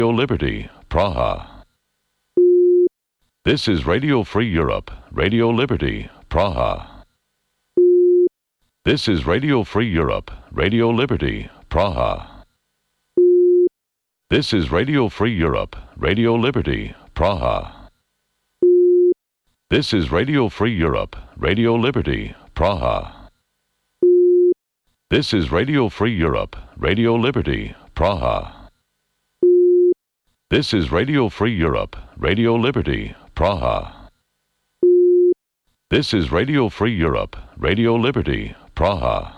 Liberty, Praha. This is Radio Free Europe, Radio Liberty, Praha. This is Radio Free Europe, Radio Liberty, Praha. This is Radio Free Europe, Radio Liberty, Praha. This is Radio Free Europe, Radio Liberty, Praha. This is Radio Free Europe, Radio Liberty, Praha. This is Radio Free Europe, Radio Liberty, Praha. This is Radio Free Europe, Radio Liberty, Praha.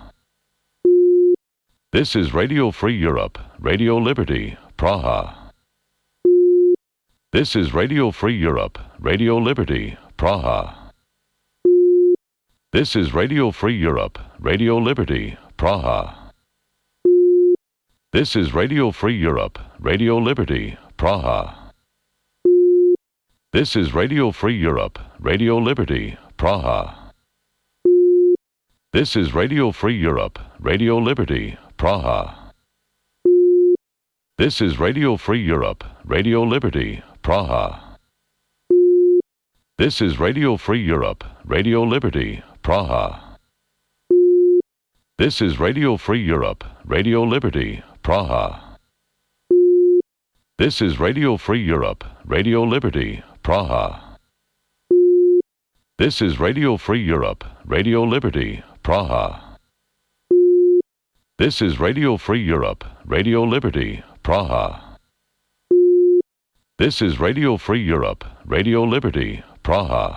This is Radio Free Europe, Radio Liberty, Praha. This is Radio Free Europe, Radio Liberty, Praha. This is Radio Free Europe, Radio Liberty, Praha. This is Radio Free Europe, Radio Liberty, Praha. This is Radio Free Europe, Radio Liberty, Praha. This is Radio Free Europe, Radio Liberty, Praha. This is Radio Free Europe, Radio Liberty, Praha. This is Radio Free Europe, Radio Liberty, Praha. This is Radio Free Europe, Radio Liberty, Praha. This is Radio Free Europe, Radio Liberty, Praha. This is Radio Free Europe, Radio Liberty, Praha. This is Radio Free Europe, Radio Liberty, Praha. This is Radio Free Europe, Radio Liberty, Praha.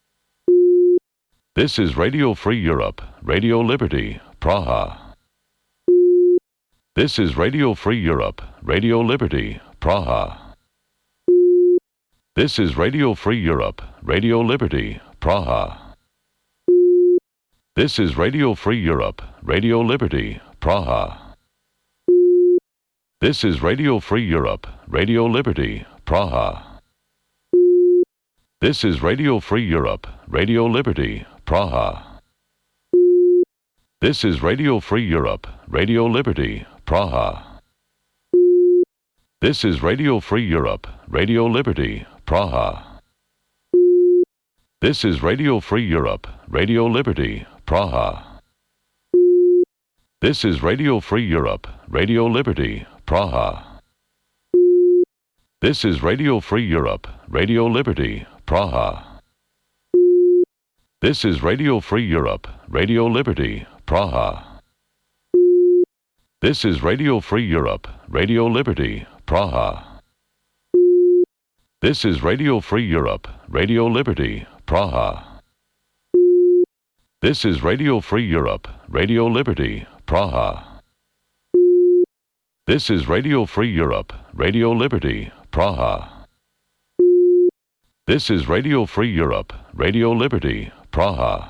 This is Radio Free Europe, Radio Liberty, Praha. This is Radio Free Europe, Radio Liberty, Praha. This is Radio Free Europe, Radio Liberty, Praha. This is Radio Free Europe, Radio Liberty, Praha. This is Radio Free Europe, Radio Liberty, Praha. This is Radio Free Europe, Radio Liberty, Praha. This is Radio Free Europe, Radio Liberty, Praha. This is Radio Free Europe, Radio Liberty, Praha. This is Radio Free Europe, Radio Liberty, Praha. This is Radio Free Europe, Radio Liberty, Praha. This is Radio Free Europe, Radio Liberty, Praha. This is Radio Free Europe, Radio Liberty, Praha. This is Radio Free Europe, Radio Liberty, Praha. This is Radio Free Europe, Radio Liberty, Praha. This is Radio Free Europe, Radio Liberty, Praha. This is Radio Free Europe, Radio Liberty, Praha. This is Radio Free Europe, Radio Liberty, Praha.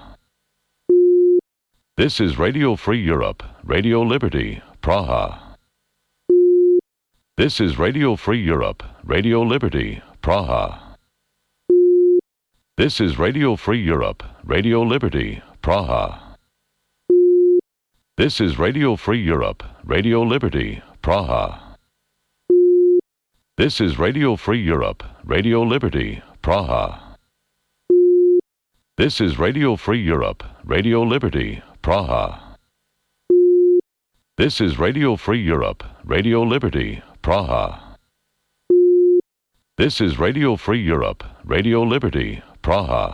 This is Radio Free Europe, Radio Liberty, Praha. This is Radio Free Europe, Radio Liberty, Praha. This is Radio Free Europe, Radio Liberty, Praha. This is Radio Free Europe, Radio Liberty, Praha. This is Radio Free Europe, Radio Liberty, Praha. This is Radio Free Europe, Radio Liberty, Praha. This is Radio Free Europe, Radio Liberty, Praha. This is Radio Free Europe, Radio Liberty, Praha.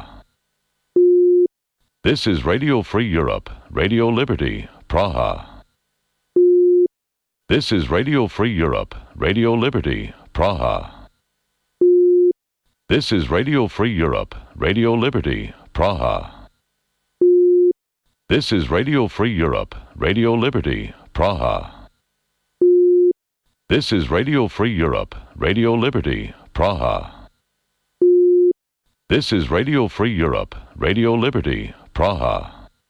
This is Radio Free Europe, Radio Liberty, Praha. This is Radio Free Europe, Radio Liberty, Praha. This is Radio Free Europe, Radio Liberty, Praha. This is Radio Free Europe, Radio Liberty, Praha. This is Radio Free Europe, Radio Liberty, Praha. This is Radio Free Europe, Radio Liberty, Praha.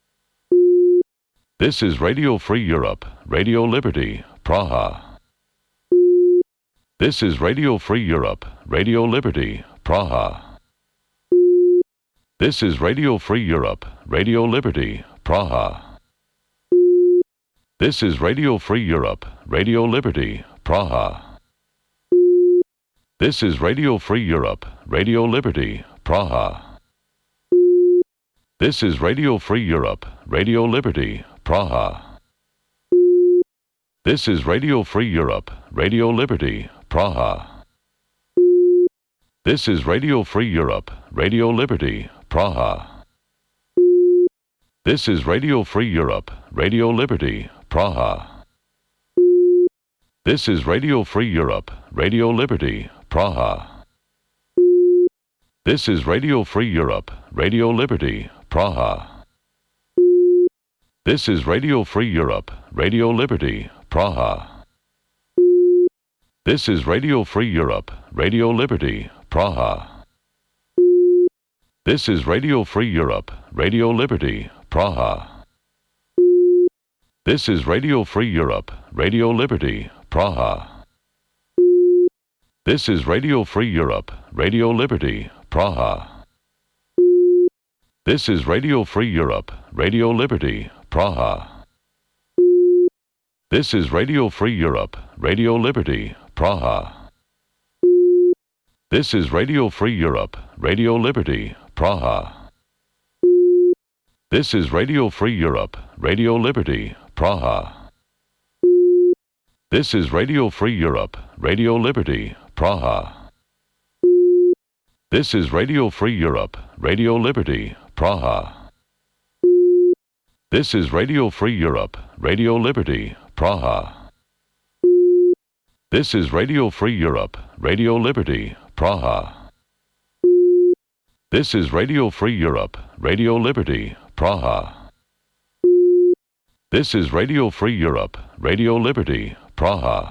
This is Radio Free Europe, Radio Liberty, Praha. This is Radio Free Europe, Radio Liberty, Praha. This is Radio Free Europe, Radio Liberty, Praha. This is Radio Free Europe, Radio Liberty, Praha. This is Radio Free Europe, Radio Liberty, Praha. This is Radio Free Europe, Radio Liberty, Praha. This is Radio Free Europe, Radio Liberty, Praha. This is Radio Free Europe, Radio Liberty, Praha. This is Radio Free Europe, Radio Liberty, Praha. This is Radio Free Europe, Radio Liberty, Praha. This is Radio Free Europe, Radio Liberty, Praha. This is Radio Free Europe, Radio Liberty, Praha. This is Radio Free Europe, Radio Liberty, Praha. This is Radio Free Europe, Radio Liberty, Praha. This is Radio Free Europe, Radio Liberty, Praha. This is Radio Free Europe, Radio Liberty, Praha. This is Radio Free Europe, Radio Liberty, Praha. This is Radio Free Europe, Radio Liberty, Praha. This is Radio Free Europe, Radio Liberty, Praha. This is Radio Free Europe, Radio Liberty, Praha. This is Radio Free Europe, Radio Liberty, Praha. This is Radio Free Europe, Radio Liberty, Praha. This is Radio Free Europe, Radio Liberty, Praha. This is Radio Free Europe, Radio Liberty, Praha. This is Radio Free Europe, Radio Liberty, Praha. This is Radio Free Europe, Radio Liberty, Praha.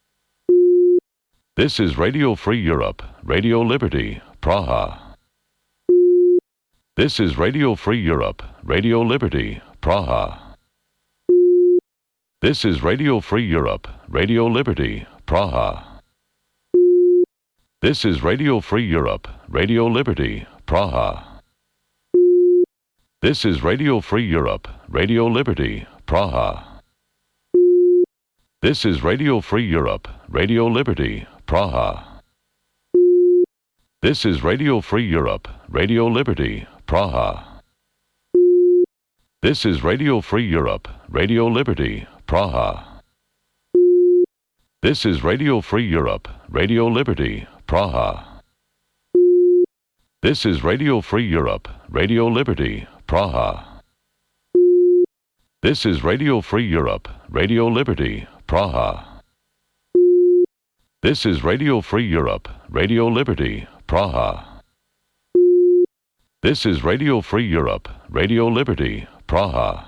This is Radio Free Europe, Radio Liberty, Praha. This is Radio Free Europe, Radio Liberty, Praha. This is Radio Free Europe, Radio Liberty, Praha. This is Radio Free Europe, Radio Liberty, Praha. This is Radio Free Europe, Radio Liberty, Praha. This is Radio Free Europe, Radio Liberty, Praha. This is Radio Free Europe, Radio Liberty, Praha. This is Radio Free Europe, Radio Liberty, Praha. This is Radio Free Europe, Radio Liberty, Praha. This is Radio Free Europe, Radio Liberty, Praha. This is Radio Free Europe, Radio Liberty, Praha. This is Radio Free Europe, Radio Liberty, Praha. This is Radio Free Europe, Radio Liberty, Praha.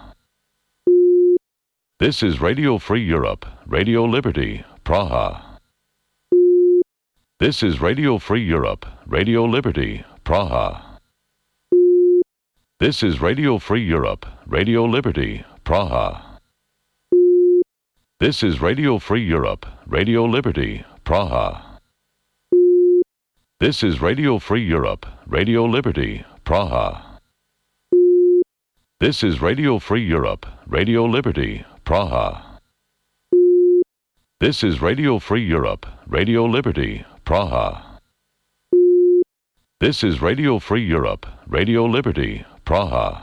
This is Radio Free Europe, Radio Liberty, Praha. This is Radio Free Europe, Radio Liberty, Praha. This is Radio Free Europe, Radio Liberty, Praha. This is Radio Free Europe, Radio Liberty, Praha. This is Radio Free Europe, Radio Liberty, Praha. This is Radio Free Europe, Radio Liberty, Praha. This is Radio Free Europe, Radio Liberty, Praha. This is Radio Free Europe, Radio Liberty, Praha.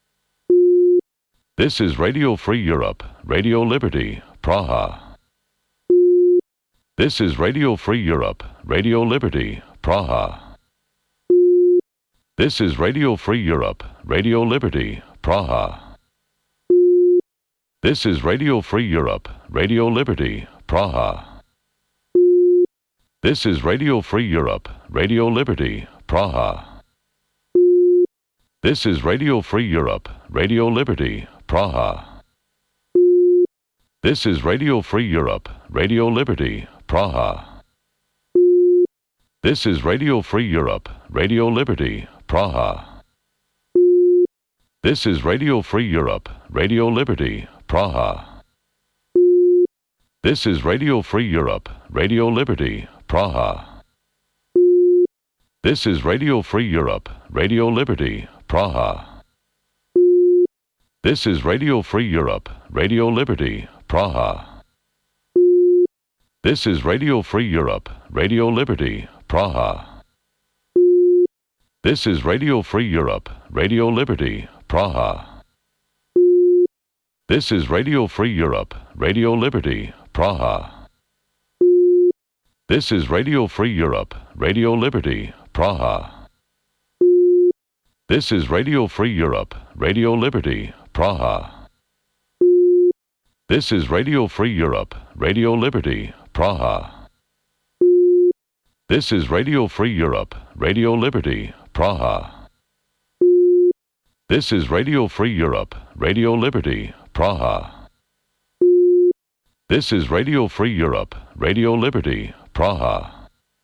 This is Radio Free Europe, Radio Liberty, Praha. This is Radio Free Europe, Radio Liberty, Praha. This is Radio Free Europe, Radio Liberty, Praha. This is Radio Free Europe, Radio Liberty, Praha. This is Radio Free Europe, Radio Liberty, Praha. This is Radio Free Europe, Radio Liberty, Praha. This is Radio Free Europe, Radio Liberty, Praha. This is Radio Free Europe, Radio Liberty, Praha. This is Radio Free Europe, Radio Liberty, Praha. This is Radio Free Europe, Radio Liberty, Praha. This is Radio Free Europe, Radio Liberty, Praha. This is Radio Free Europe, Radio Liberty, Praha. This is Radio Free Europe, Radio Liberty, Praha. This is Radio Free Europe, Radio Liberty, Praha. This is Radio Free Europe, Radio Liberty, Praha. This is Radio Free Europe, Radio Liberty, Praha. This is Radio Free Europe, Radio Liberty, Praha. This is Radio Free Europe, Radio Liberty, Praha. This is Radio Free Europe, Radio Liberty, Praha. This is Radio Free Europe, Radio Liberty, Praha. This is Radio Free Europe, Radio Liberty, Praha.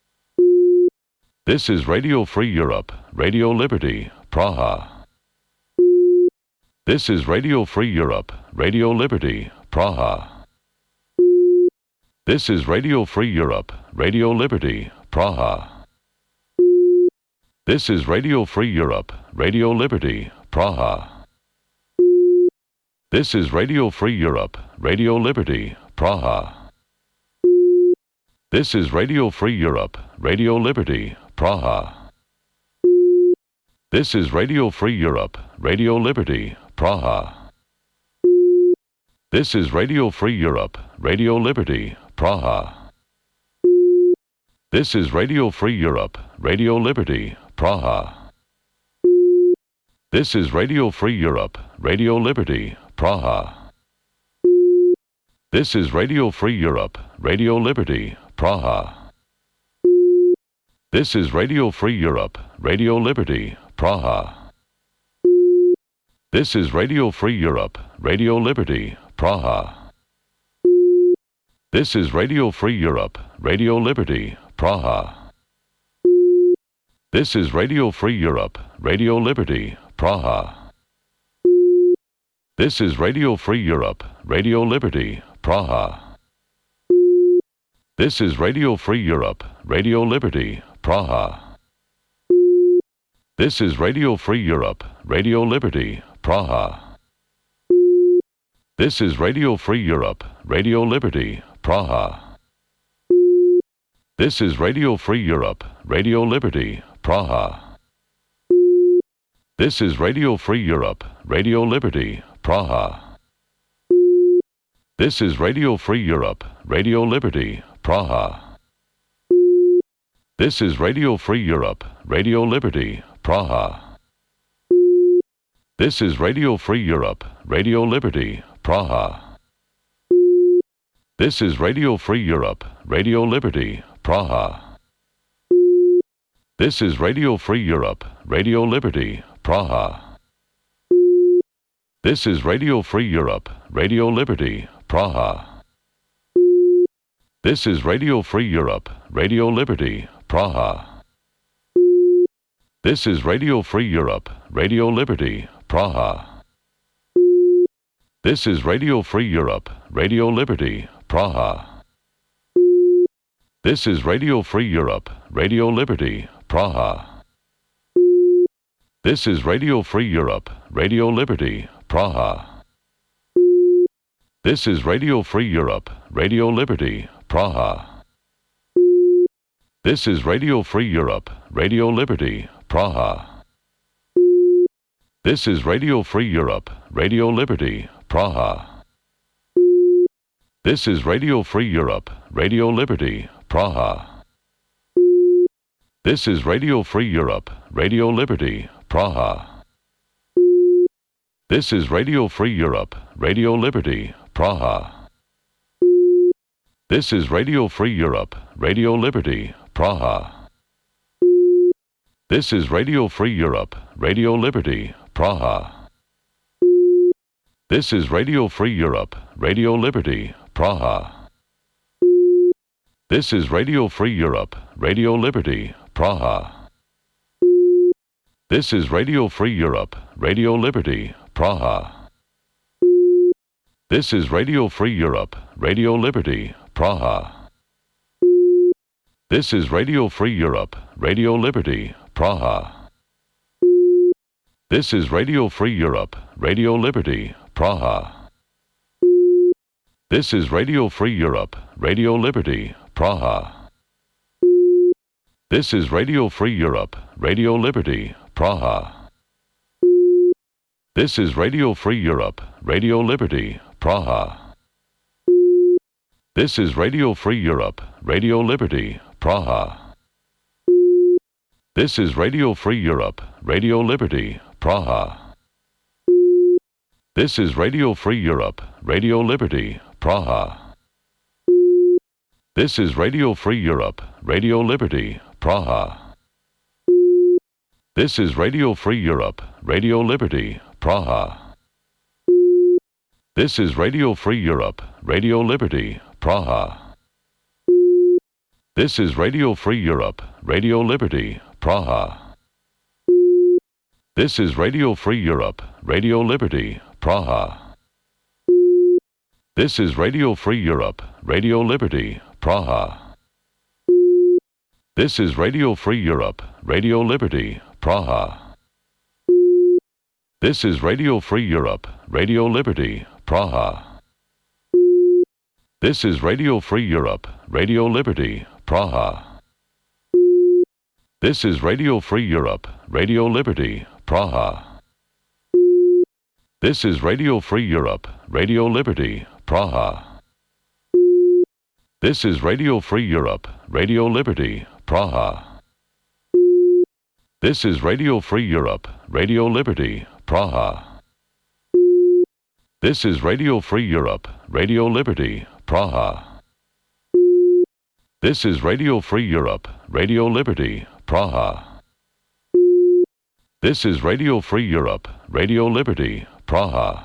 This is Radio Free Europe, Radio Liberty, Praha. This is Radio Free Europe, Radio Liberty, Praha. This is Radio Free Europe, Radio Liberty, Praha. This is Radio Free Europe, Radio Liberty, Praha. This is Radio Free Europe, Radio Liberty, Praha. This is Radio Free Europe, Radio Liberty, Praha. This is Radio Free Europe, Radio Liberty, Praha. This is Radio Free Europe, Radio Liberty, Praha. This is Radio Free Europe, Radio Liberty, Praha. This is Radio Free Europe, Radio Liberty, Praha. This is Radio Free Europe, Radio Liberty, Praha. This is Radio Free Europe, Radio Liberty, Praha. This is Radio Free Europe, Radio Liberty, Praha. This is Radio Free Europe, Radio Liberty, Praha. This is Radio Free Europe, Radio Liberty, Praha. This is Radio Free Europe, Radio Liberty, Praha. This is Radio Free Europe, Radio Liberty, Praha. This is Radio Free Europe, Radio Liberty, Praha. This is Radio Free Europe, Radio Liberty, Praha. This is Radio Free Europe, Radio Liberty, Praha. This is Radio Free Europe, Radio Liberty, Praha. This is Radio Free Europe, Radio Liberty, Praha. This is Radio Free Europe, Radio Liberty, Praha. This is Radio Free Europe, Radio Liberty, Praha. This is Radio Free Europe, Radio Liberty, Praha. This is Radio Free Europe, Radio Liberty, Praha. This is Radio Free Europe, Radio Liberty, Praha. This is Radio Free Europe, Radio Liberty, Praha. This is Radio Free Europe, Radio Liberty, Praha. This is Radio Free Europe, Radio Liberty, Praha. This is Radio Free Europe, Radio Liberty, Praha. This is Radio Free Europe, Radio Liberty, Praha. This is Radio Free Europe, Radio Liberty, Praha. This is Radio Free Europe, Radio Liberty, Praha. This is Radio Free Europe, Radio Liberty, Praha. This is Radio Free Europe, Radio Liberty, Praha. This is Radio Free Europe, Radio Liberty, Praha. This is Radio Free Europe, Radio Liberty, Praha. This is Radio Free Europe, Radio Liberty, Praha. This is Radio Free Europe, Radio Liberty, Praha. This is Radio Free Europe, Radio Liberty, Praha. This is Radio Free Europe, Radio Liberty, Praha. This is Radio Free Europe, Radio Liberty, Praha. This is Radio Free Europe, Radio Liberty, Praha. This is Radio Free Europe, Radio Liberty, Praha. This is Radio Free Europe, Radio Liberty, Praha. This is Radio Free Europe, Radio Liberty, Praha. This is Radio Free Europe, Radio Liberty, Praha. This is Radio Free Europe, Radio Liberty, Praha. This is Radio Free Europe, Radio Liberty, Praha. This is Radio Free Europe, Radio Liberty, Praha. This is Radio Free Europe, Radio Liberty, Praha. This is Radio Free Europe, Radio Liberty, Praha. This is Radio Free Europe, Radio Liberty, Praha. This is Radio Free Europe, Radio Liberty, Praha. This is Radio Free Europe, Radio Liberty, Praha. This is Radio Free Europe, Radio Liberty, Praha. This is Radio Free Europe, Radio Liberty, Praha. This is Radio Free Europe, Radio Liberty, Praha. This is Radio Free Europe, Radio Liberty, Praha. This is Radio Free Europe, Radio Liberty, Praha. This is Radio Free Europe, Radio Liberty, Praha. This is Radio Free Europe, Radio Liberty, Praha. This is Radio Free Europe, Radio Liberty, Praha. This is Radio Free Europe, Radio Liberty, Praha. This is Radio Free Europe, Radio Liberty, Praha. This is Radio Free Europe, Radio Liberty, Praha. This is Radio Free Europe, Radio Liberty, Praha.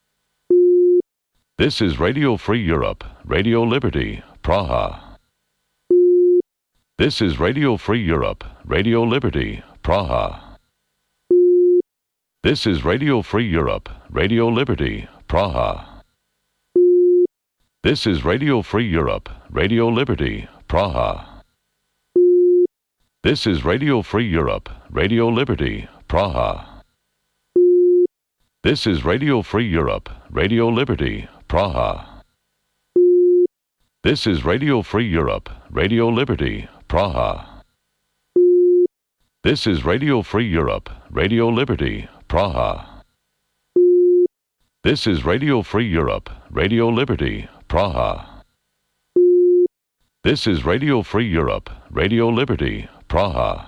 This is Radio Free Europe, Radio Liberty, Praha. This is Radio Free Europe, Radio Liberty, Praha. This is Radio Free Europe, Radio Liberty, Praha. This is Radio Free Europe, Radio Liberty, Praha. This is Radio Free Europe, Radio Liberty, Praha. This is Radio Free Europe, Radio Liberty, Praha. This is Radio Free Europe, Radio Liberty, Praha. This is Radio Free Europe, Radio Liberty, Praha. This is Radio Free Europe, Radio Liberty, Praha. This is Radio Free Europe, Radio Liberty, Praha.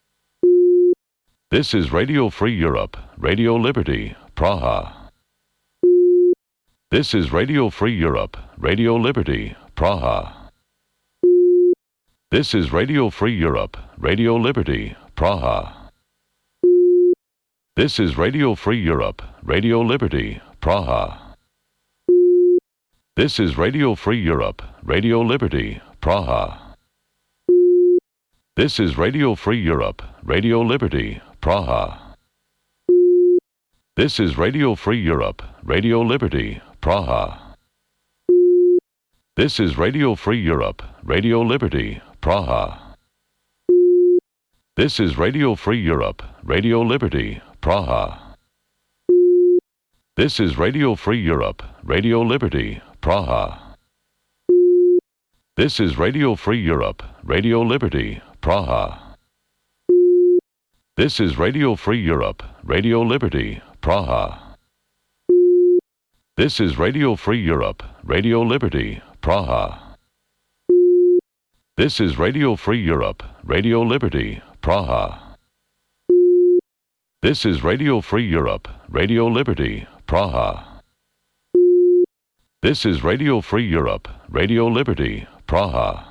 This is Radio Free Europe, Radio Liberty, Praha. This is Radio Free Europe, Radio Liberty, Praha. This is Radio Free Europe, Radio Liberty, Praha. This is Radio Free Europe, Radio Liberty, Praha. This is Radio Free Europe, Radio Liberty, Praha. This is Radio Free Europe, Radio Liberty, Praha. This is Radio Free Europe, Radio Liberty, Praha. This is Radio Free Europe, Radio Liberty, Praha. This is Radio Free Europe, Radio Liberty, Praha. This is Radio Free Europe, Radio Liberty, Praha. This is Radio Free Europe, Radio Liberty, Praha. This is Radio Free Europe, Radio Liberty, Praha. This is Radio Free Europe, Radio Liberty, Praha. This is Radio Free Europe, Radio Liberty, Praha. This is Radio Free Europe, Radio Liberty, Praha. This is Radio Free Europe, Radio Liberty, Praha.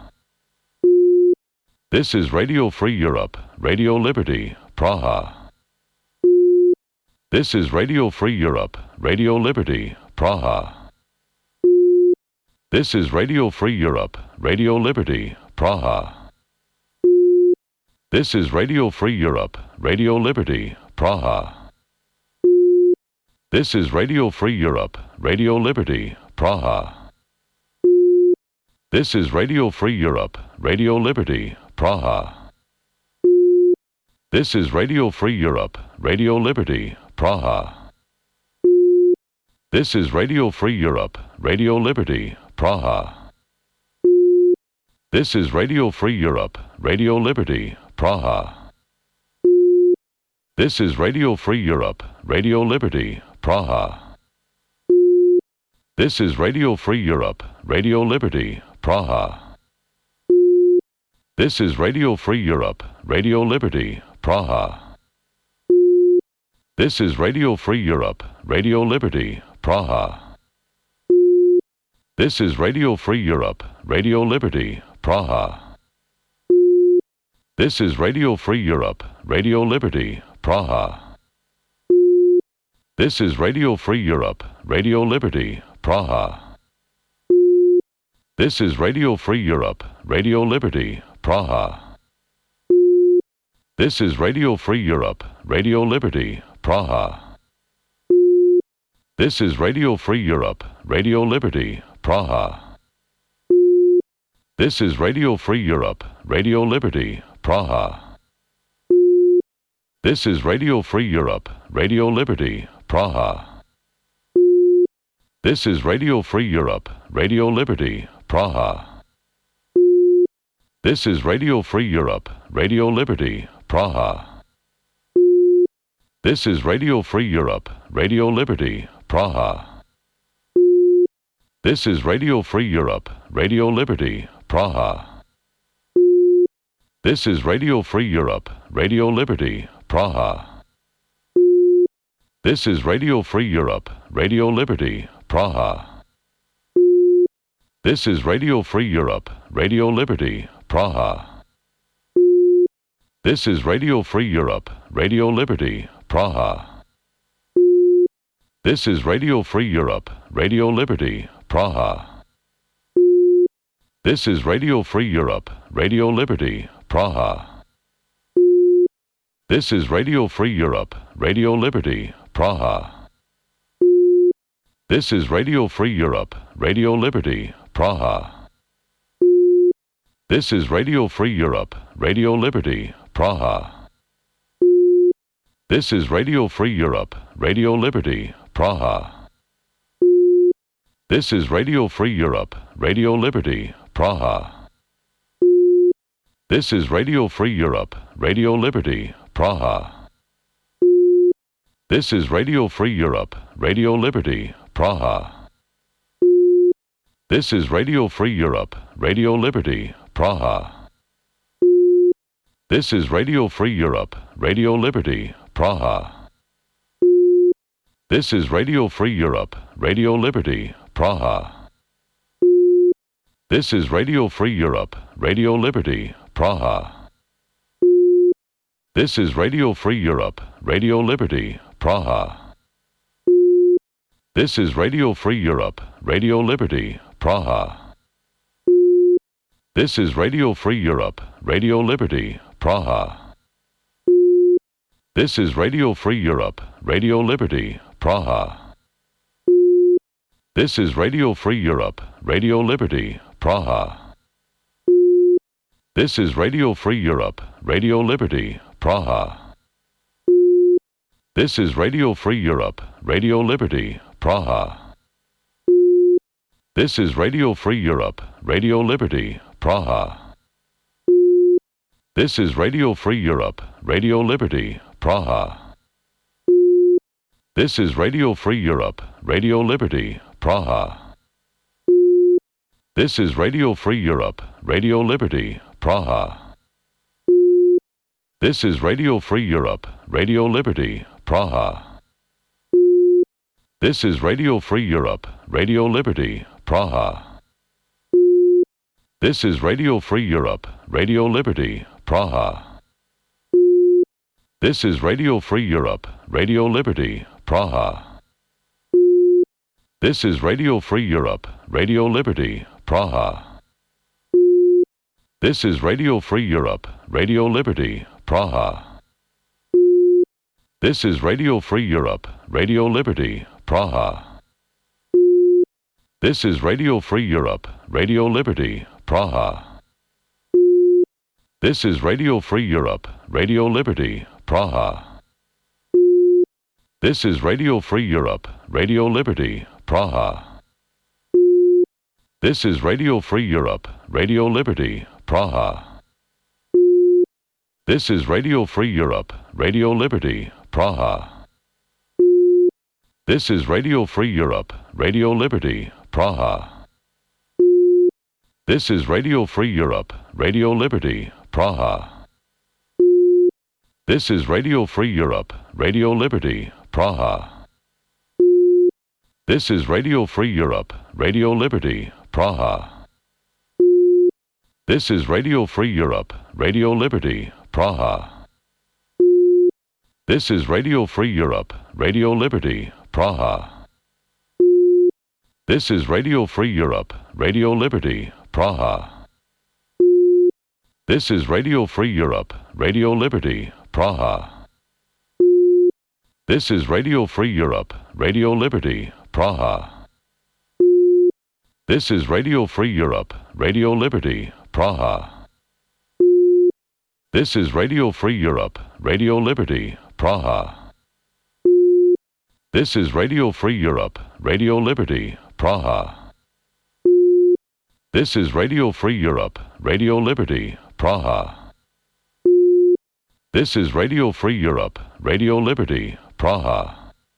This is Radio Free Europe, Radio Liberty, Praha. This is Radio Free Europe, Radio Liberty, Praha. This is Radio Free Europe, Radio Liberty, Praha. This is Radio Free Europe, Radio Liberty, Praha. This is Radio Free Europe, Radio Liberty, Praha. This is Radio Free Europe, Radio Liberty, Praha. This is Radio Free Europe, Radio Liberty, Praha. This is Radio Free Europe, Radio Liberty, Praha. This is Radio Free Europe, Radio Liberty, Praha. This is Radio Free Europe, Radio Liberty, Praha. This is Radio Free Europe, Radio Liberty, Praha. This is Radio Free Europe, Radio Liberty, Praha. This is Radio Free Europe, Radio Liberty, Praha. This is Radio Free Europe, Radio Liberty, Praha. This is Radio Free Europe, Radio Liberty, Praha. This is Radio Free Europe, Radio Liberty, Praha. This is Radio Free Europe, Radio Liberty, Praha. This is Radio Free Europe, Radio Liberty, Praha. This is Radio Free Europe, Radio Liberty, Praha. This is Radio Free Europe, Radio Liberty, Praha. This is Radio Free Europe, Radio Liberty, Praha. This is Radio Free Europe, Radio Liberty, Praha. This is Radio Free Europe, Radio Liberty, Praha. This is Radio Free Europe, Radio Liberty, Praha. This is Radio Free Europe, Radio Liberty, Praha. This is Radio Free Europe, Radio Liberty, Praha. This is Radio Free Europe, Radio Liberty, Praha. This is Radio Free Europe, Radio Liberty, Praha. This is Radio Free Europe, Radio Liberty, Praha. This is Radio Free Europe, Radio Liberty, Praha. This is Radio Free Europe, Radio Liberty, Praha. This is Radio Free Europe, Radio Liberty, Praha. This is Radio Free Europe, Radio Liberty, Praha. This is Radio Free Europe, Radio Liberty, Praha. This is Radio Free Europe, Radio Liberty, Praha. This is Radio Free Europe, Radio Liberty, Praha. This is Radio Free Europe, Radio Liberty, Praha. This is Radio Free Europe, Radio Liberty, Praha. This is Radio Free Europe, Radio Liberty, Praha. This is Radio Free Europe, Radio Liberty, Praha. This is Radio Free Europe, Radio Liberty, Praha. This is Radio Free Europe, Radio Liberty, Praha. This is Radio Free Europe, Radio Liberty, Praha. This is Radio Free Europe, Radio Liberty, Praha. This is Radio Free Europe, Radio Liberty, Praha. This is Radio Free Europe, Radio Liberty, Praha. This is Radio Free Europe, Radio Liberty, Praha. This is Radio Free Europe, Radio Liberty, Praha. This is Radio Free Europe, Radio Liberty, Praha. This is Radio Free Europe, Radio Liberty, Praha. This is Radio Free Europe, Radio Liberty, Praha. This is Radio Free Europe, Radio Liberty, Praha. This is Radio Free Europe, Radio Liberty, Praha. This is Radio Free Europe, Radio Liberty, Praha. This is Radio Free Europe, Radio Liberty, Praha. This is Radio Free Europe, Radio Liberty, Praha. This is Radio Free Europe, Radio Liberty, Praha. This is Radio Free Europe, Radio Liberty, Praha. This is Radio Free Europe, Radio Liberty, Praha. This is Radio Free Europe, Radio Liberty, Praha. This is Radio Free Europe, Radio Liberty, Praha. This is Radio Free Europe, Radio Liberty, Praha. This is Radio Free Europe, Radio Liberty, Praha. This is Radio Free Europe, Radio Liberty, Praha. This is Radio Free Europe, Radio Liberty, Praha. This is Radio Free Europe, Radio Liberty, Praha. This is Radio Free Europe, Radio Liberty, Praha. This is Radio Free Europe, Radio Liberty, Praha. This is Radio Free Europe, Radio Liberty, Praha. This is Radio Free Europe, Radio Liberty, Praha. This is Radio Free Europe, Radio Liberty, Praha. This is Radio Free Europe, Radio Liberty, Praha. This is Radio Free Europe, Radio Liberty, Praha. This is Radio Free Europe, Radio Liberty, Praha. This is Radio Free Europe, Radio Liberty, Praha. This is Radio Free Europe, Radio Liberty, Praha. This is Radio Free Europe, Radio Liberty, Praha. This is Radio Free Europe, Radio Liberty, Praha. This is Radio Free Europe, Radio Liberty, Praha.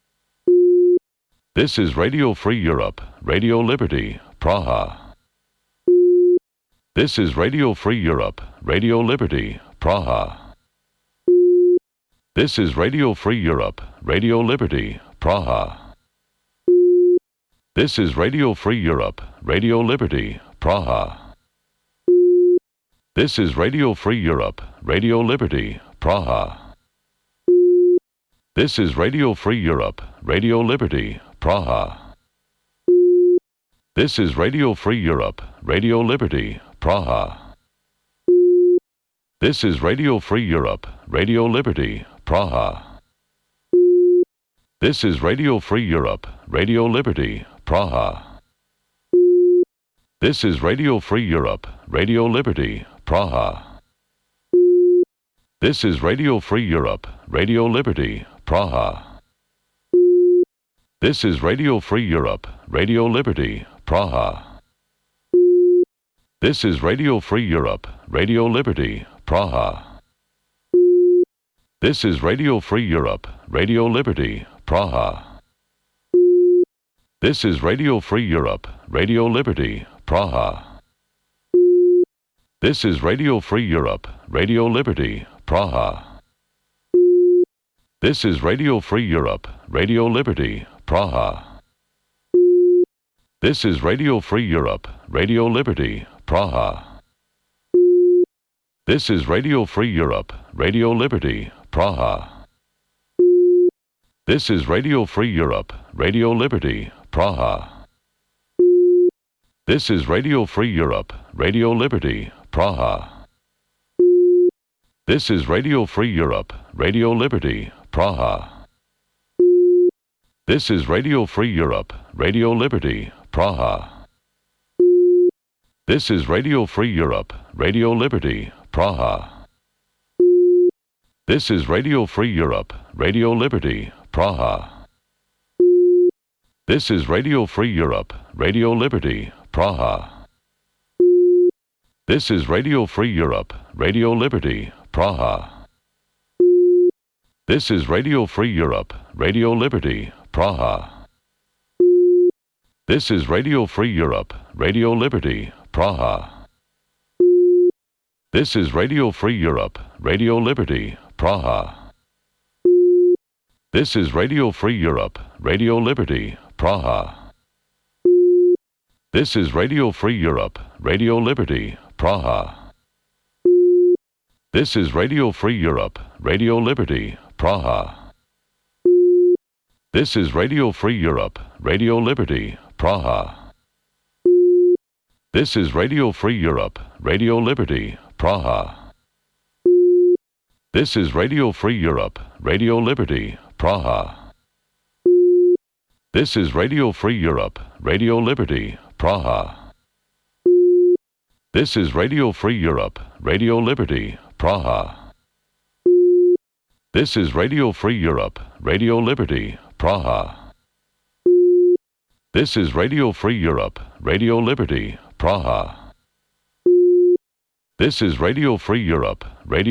This is Radio Free Europe, Radio Liberty, Praha. This is Radio Free Europe, Radio Liberty, Praha. This is Radio Free Europe, Radio Liberty, Praha. This is Radio Free Europe, Radio Liberty, Praha. This is Radio Free Europe, Radio Liberty, Praha. This is Radio Free Europe, Radio Liberty, Praha. This is Radio Free Europe, Radio Liberty, Praha. This is Radio Free Europe, Radio Liberty, Praha. This is Radio Free Europe, Radio Liberty, Praha. This is Radio Free Europe, Radio Liberty, Praha. This is Radio Free Europe, Radio Liberty, Praha. This is Radio Free Europe, Radio Liberty, Praha. This is Radio Free Europe, Radio Liberty, Praha. This is Radio Free Europe, Radio Liberty, Praha. This is Radio Free Europe, Radio Liberty, Praha. This is Radio Free Europe, Radio Liberty, Praha. This is Radio Free Europe, Radio Liberty, Praha. This is Radio Free Europe, Radio Liberty, Praha. This is Radio Free Europe, Radio Liberty, Praha. This is Radio Free Europe, Radio Liberty, Praha. This is Radio Free Europe, Radio Liberty, Praha. This is Radio Free Europe, Radio Liberty, Praha. This is Radio Free Europe, Radio Liberty, Praha. This is Radio Free Europe, Radio Liberty, Praha. This is Radio Free Europe, Radio Liberty, Praha. This is Radio Free Europe, Radio Liberty, Praha. This is Radio Free Europe, Radio Liberty, Praha. This is Radio Free Europe, Radio Liberty, Praha. This is Radio Free Europe, Radio Liberty, Praha. This is Radio Free Europe, Radio Liberty, Praha. This is Radio Free Europe, Radio Liberty, Praha. This is Radio Free Europe, Radio Liberty, Praha. This is Radio Free Europe, Radio Liberty, Praha. This is Radio Free Europe, Radio Liberty, Praha. This is Radio Free Europe, Radio Liberty, Praha. This is Radio Free Europe, Radio Liberty, Praha. This is Radio Free Europe, Radio Liberty, Praha. This is Radio Free Europe, Radio Liberty, Praha. This is Radio Free Europe, Radio Liberty, Praha. This is Radio Free Europe, Radio Liberty, Praha. This is Radio Free Europe, Radio